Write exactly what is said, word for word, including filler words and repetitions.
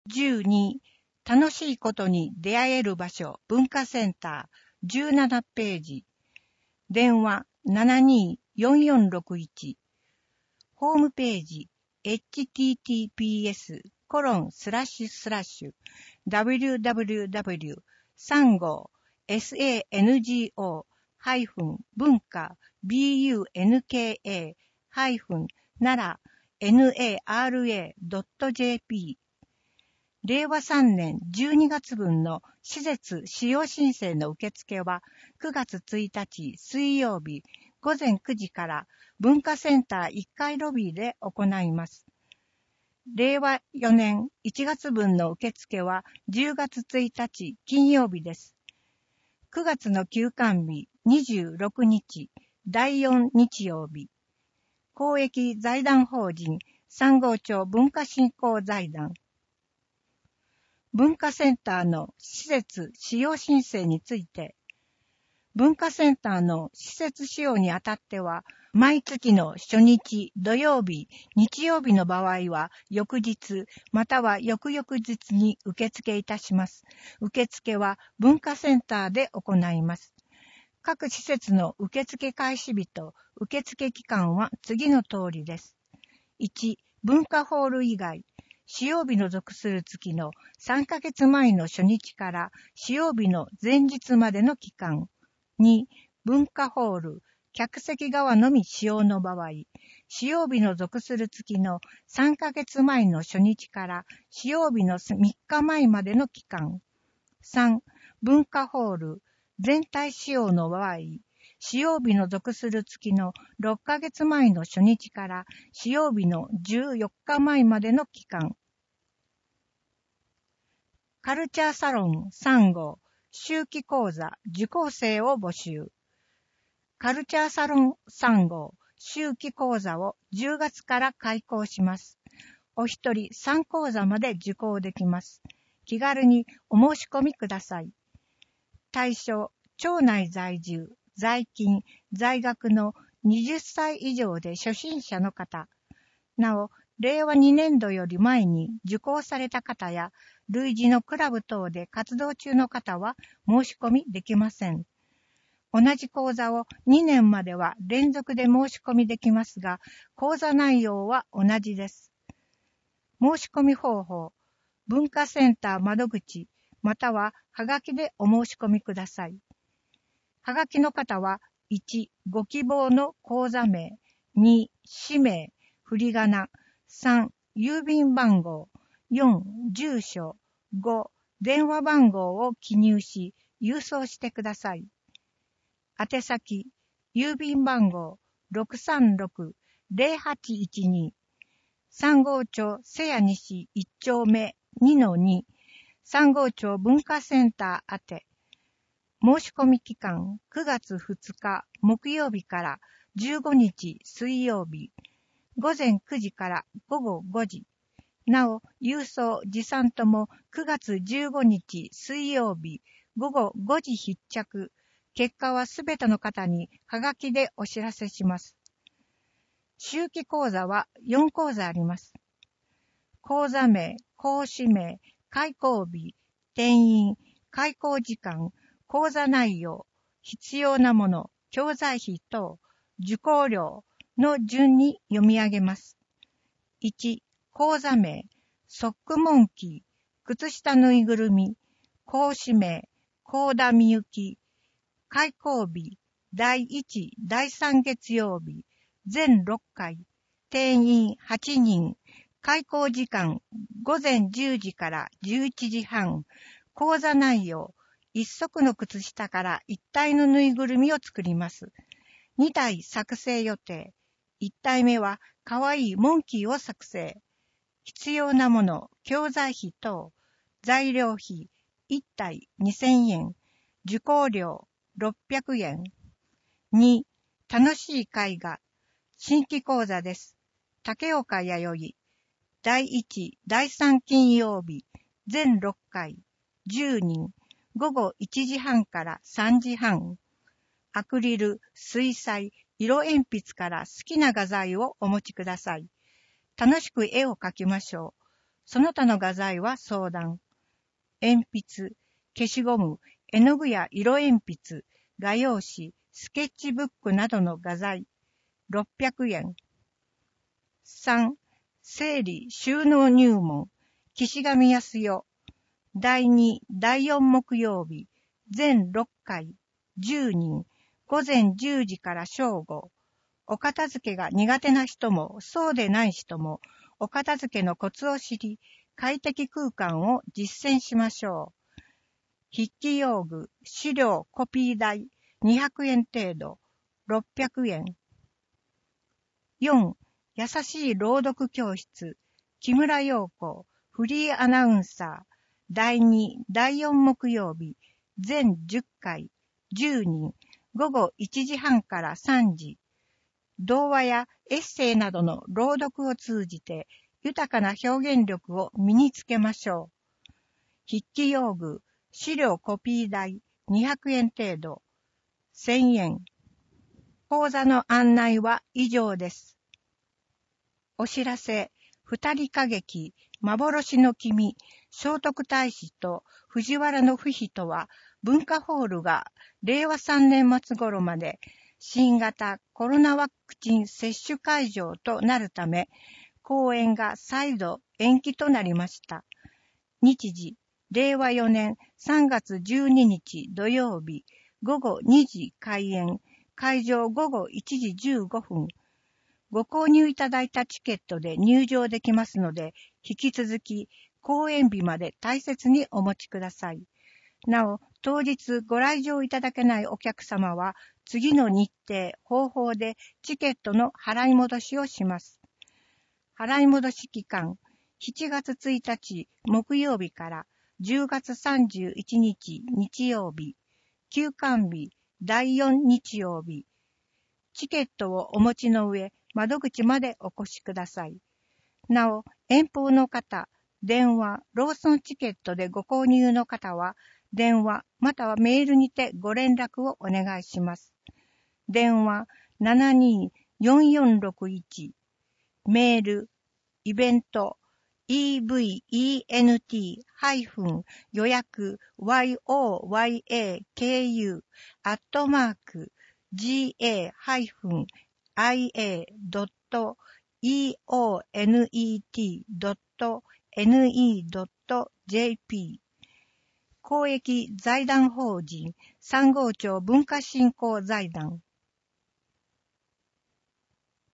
じゅうに、楽しいことに出会える場所文化センターじゅうななページ。電話 ななにーよんよんろくいち。ホームページ エイチティーティーピーエスコロンスラッシュスラッシュダブリューダブリューダブリューさんごーサンゴハイフン文化 ビーユーエヌケーエーハイフンナラ エヌエーアールエードットジェーピー。れいわさんねんじゅうにがつ分の施設使用申請の受付はくがつついたち水曜日ごぜんくじから文化センターいっかいロビーで行います。れいわよねんいちがつ分の受付はじゅうがつついたち金曜日です。くがつの休館日にじゅうろくにちだいよん日曜日。公益財団法人三郷町文化振興財団。文化センターの施設使用申請について、文化センターの施設使用にあたっては、毎月の初日、土曜日、日曜日の場合は、翌日、または翌々日に受付いたします。受付は文化センターで行います。各施設の受付開始日と受付期間は次の通りです。いち、文化ホール以外。使用日の属する月のさんかげつまえの初日から使用日の前日までの期間。に、文化ホール、客席側のみ使用の場合、使用日の属する月のさんかげつまえの初日から使用日のみっかまえまでの期間。さん、文化ホール、全体使用の場合、使用日の属する月のろっかげつまえの初日から使用日のじゅうよっかまえまでの期間。カルチャーサロンさん号秋季講座受講生を募集。カルチャーサロンさん号秋季講座をじゅうがつから開講します。お一人さん講座まで受講できます。気軽にお申し込みください。対象、町内在住、在勤、在学のはたち以上で初心者の方。なお、れいわにねんどより前に受講された方や、類似のクラブ等で活動中の方は申し込みできません。同じ講座をにねんまでは連続で申し込みできますが、講座内容は同じです。申し込み方法、文化センター窓口、またははがきでお申し込みください。はがきの方は、いち、ご希望の講座名、に、氏名、振り仮名、さん、郵便番号、よん、住所、ご、電話番号を記入し、郵送してください。宛先、郵便番号 ろくさんろくーぜろはちいちに、三郷町瀬谷西いっ丁目 にのに、三郷町文化センター宛て。申し込み期間くがつふつか木曜日からじゅうごにち水曜日、ごぜんくじからごごごじ。なお、郵送、持参ともくがつじゅうごにち水曜日、ごごごじ必着。結果はすべての方にはがきでお知らせします。秋季講座はよん講座あります。講座名、講師名、開講日、定員、開講時間、講座内容、必要なもの、教材費等、受講料の順に読み上げます。いち、講座名、ソックモンキー、靴下ぬいぐるみ、講師名、高田みゆき、開講日、だいいち、だいさん月曜日、全ろっかい、定員はちにん、開講時間、ごぜんじゅうじからじゅういちじはん、講座内容、一足の靴下から一体のぬいぐるみを作ります。にたい作成予定。いち体目はかわいいモンキーを作成。必要なもの、教材費等、材料費、いち体にせんえん、受講料ろっぴゃくえん。に、楽しい絵画、新規講座です。竹岡弥生、だいいち、だいさん金曜日、全ろっかい、じゅうにん、ごごいちじはんからさんじはん。アクリル、水彩、色鉛筆から好きな画材をお持ちください。楽しく絵を描きましょう。 その他の画材は相談。鉛筆、消しゴム、絵の具や色鉛筆、画用紙、スケッチブックなどの画材、ろっぴゃくえん。さん、整理収納入門、岸上康代、だいに、だいよん木曜日、全ろっかい、じゅうにん、午前じゅうじから正午。お片付けが苦手な人も、そうでない人も、お片付けのコツを知り、快適空間を実践しましょう。筆記用具、資料、コピー代、にひゃくえん程度、ろっぴゃくえん。よん、優しい朗読教室、木村陽子、フリーアナウンサー、だいに、だいよん木曜日、全じゅっかい、じゅうにん、午後いちじはんからさんじ。童話やエッセイなどの朗読を通じて豊かな表現力を身につけましょう。筆記用具、資料コピー代にひゃくえん程度、せんえん。講座の案内は以上です。お知らせ、二人歌劇、幻の君、聖徳太子と藤原の不比とは、文化ホールがれいわさんねん末頃まで新型コロナワクチン接種会場となるため、公演が再度延期となりました。日時、れいわよねんさんがつじゅうににち土曜日、ごごにじ開演、会場ごごいちじじゅうごふん。ご購入いただいたチケットで入場できますので、引き続き公演日まで大切にお持ちください。なお、当日ご来場いただけないお客様は、次の日程、方法でチケットの払い戻しをします。払い戻し期間、しちがつついたち木曜日からじゅうがつさんじゅういちにち日曜日、休館日だいよん日曜日。チケットをお持ちの上、窓口までお越しください。なお、遠方の方、電話、ローソンチケットでご購入の方は、電話またはメールにてご連絡をお願いします。電話 ななにーよんよんろくいち、メール、イベント、イーブイイーエヌティー 予約 ヨヤク アットマーク ジェーエーアイエードットイーオーエヌイーティードットエヌイードットジェーピー 公益財団法人三郷町文化振興財団